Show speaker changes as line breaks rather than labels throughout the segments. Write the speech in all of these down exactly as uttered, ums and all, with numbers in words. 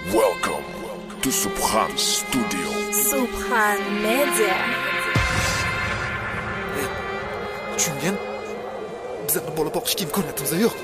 Welcome to Subhan Studio.
Subhan Media.
Tushungan? Bizlarni bola boqishga imkoniyatimiz yo'q.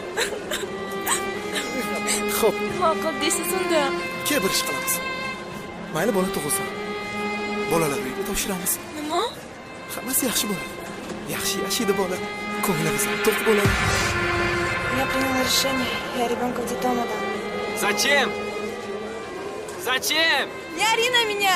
Xo'p,
Nima qilib deysiz unda?
ke bir ish qilamiz. Mayli bola tug'ilsin. Bolalar uyiga topshiramiz.
Nima?
Hammasi yaxshi bo'ladi. Yaxshi yashaydi bola. Ko'nglimiz to'q bo'ladi.
Я приняла решение. Я ребенка в детдом отдам.
Зачем? Зачем?
Не ори на меня!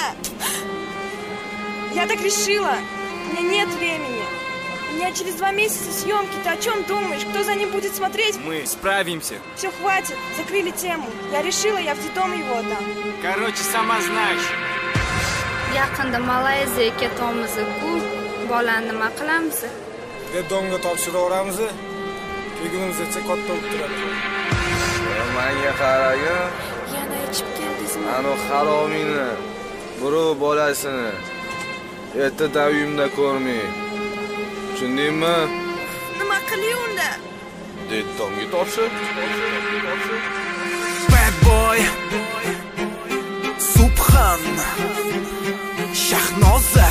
Я так решила. У меня нет времени. У меня через два месяца съемки. Ты о чем думаешь? Кто за ним будет смотреть?
Мы справимся.
Все, хватит. Закрыли тему. Я решила, я в детдом его отдам.
Короче, сама знаешь.
Yaqinda Malayziyaga ketamiz-ku. Bolani nima qilamiz?
Deddomga topshiraveramiz. Kelgunimizgacha katta bo'lib turadi.
Menga qaragin.
Yana ichib keldingizmi?
Ana haromingni, birov bolasini erta uyimda ko'rmay. Tushundingmi?
Nima qilay unda?
Deddomga topshir.
Bad boy. Subhan. Shahnoza.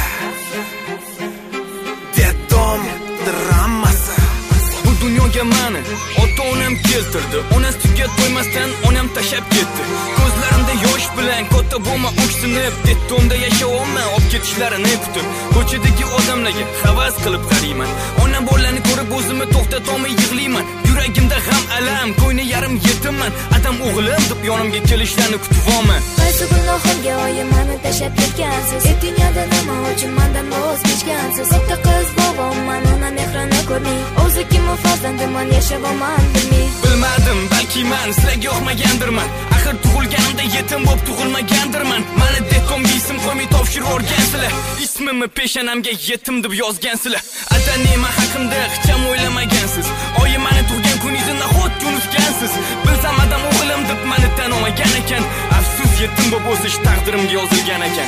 Deddom dramasi.
Bu dunyoga meni ota-onam keltirdi. Onasi tugat qo'ymasdan onam tashab ketdi. Ko'zlarimda yosh bilan katta bo'lma o'ksinib, Deddomda yashayapman, olib ketishlarini kutib. Ko'chadagi odamlarga havas qilib qarayman. Ona bolani ko'rib o'zimni to'xtatolmay yig'layman. Yuragimda g'am alam, ko'ngli yarim yetimman. Adam o'g'lim deb yonimga kelishlarini kutyapman.
Qaysi gunohimga oyim meni tashab ketgansiz? Dunyoda nima uchun mendan voz kechgansiz? Katta qiz bobomman, ona mehrini ko'rmay. O'zi kim farzandiman, yashabaman bilmay.
Bilmadim, balki men sizlarga yoqmagandirman. Axir tug'ilganimda yetim bo'lib tug'ilmagandirman. Meni Deddomga ism qo'ymay topshirib o'rgansizlar. Ismimni peshonamga yetim deb yozgansizlar. Ata nima haqimda hech ham o'ylamagansiz. Oyim meni tug'gan kuningizni nahot unutgansiz. Bilsam adam o'g'lim deb meni tan olmagan ekan. Afsus, yetim bo'lib o'sish taqdirimga yozilgan ekan.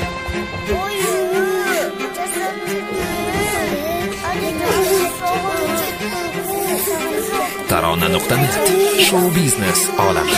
Tarona nuqta net show biznes olami.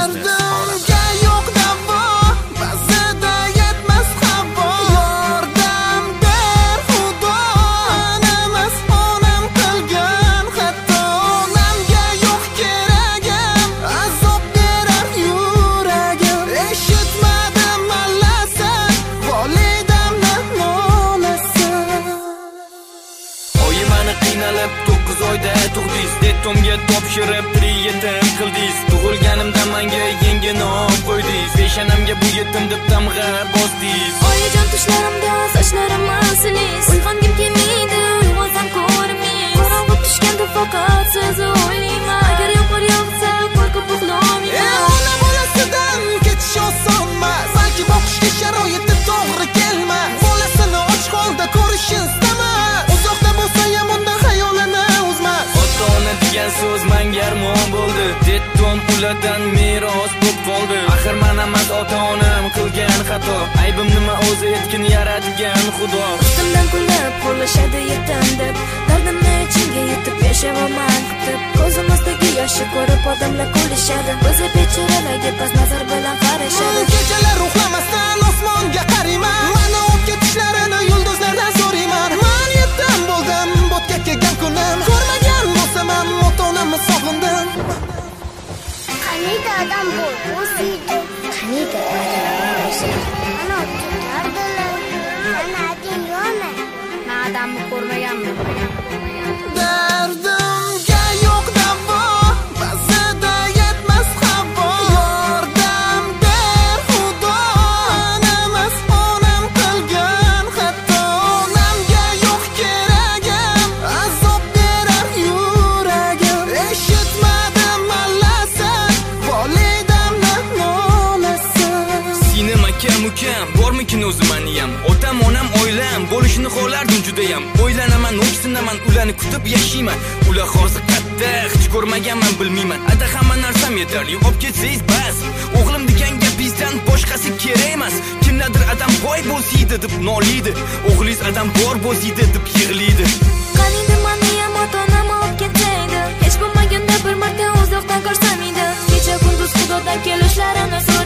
Deddomga topshirib yetim qildingiz. Tug'ilganimda menga yangi nom qo'ydingiz. Peshonamga bu yetim deb tamg'a bosdingiz.
Oyijon tushlarimda sochlarim asliz. Uyg'ongim kelmaydi, uyg'onsam ko'rmaysiz. Qorong'u tushganda faqat sizni o'ylayman. Agar yomg'ir yog'sa qo'rqib uxlamayman.
Ona bolasidan ketish osonmas. Balki boqishga sharoiti to'g'ri kelmas. Bolasini och holda ko'rishni istamas. Uzoqda bo'lsa ham undan xayolini uzmas.
Ota-ona degan so'z menga armon bo'ldi. Deddom ulardan meros bo'lib qoldi. Axir men emas ota-onam qilgan xato. Aybim nima o'zi etkin yaratgan Xudo.
Ustimdan kulib qo'llashadi yetim deb. Dardimni ichimga yutib yashabaman kutib. Ko'zimizdagi yoshni ko'rib odamlar kulishadi. O'zi bechoralarga past nazar bilan qarashadi.
Kechalar uxlamasdan osmonga qarayman. Meni olib ketishlarini yulduzlardan so'rayman. Men yetim bo'ldim, bo'tga kelgan kunim. Ko'rmagan bo'lsam ham ota-onamni sog'indim.
Qaniydi adam bu, o'ziydi. Qaniydi odam o'ziydi. Ana tutardilar. Ana ading yo'qmi?
Men odamni ko'rmaganman.
Dardimga yo'q davo, ba'zida yetmas havo. Yordam ber Xudo, emas onam qilgan xato. Onamga yo'q keragim, azob berar yuragim. Eshitmadim allasan, volidamni nolasan.
Sinem akam ukam, bormikin o'zi meniyam. Otam onam oilam bo'lishini xohlardim judayam. O'ylanaman, o'ksinaman, ularni kutib yashayman. Ular hozir katta, hech ko'rmaganman, bilmayman. Ada hamma narsam yetarli, olib ketsangiz bas. O'g'lim degan gapingizdan boshqasi kerak emas. Kimlardir adam boy bo'lsaydi deb noliydi. O'g'lingiz adam bor bo'lsaydi deb yig'laydi.
Qaniydi meni ham ota-onam olib ketaydi. Hech bo'lmaganda bir marta uzoqdan ko'rsam edi. Kecha kunduz Xudodan kelishlarini so'rayman.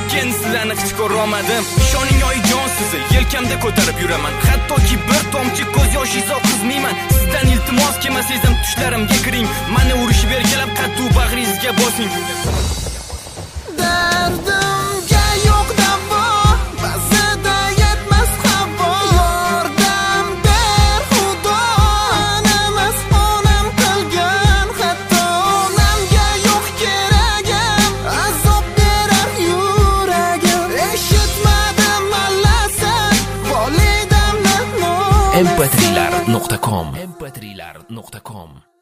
lekin sizlarni hech ko'rolmadim. Ishoning oyijon sizni yelkamda ko'tarib yuraman. Hattoki bir tomchi ko'z yoshingiz oqizmayman. Sizdan iltimos kelmasangiz ham tushlarimga kiring. Meni urishib bergalab qattu bag'ringizga bosing.
Dardimga yo'q davo, ba'zida yetmas havo. Yordam ber Xudo, emas onam qilgan xato. Onamga yo'q keragim, azob berar yuragim. Eshitmadim allasan, volidamni
em p trilar nuqta com em p trilar nuqta com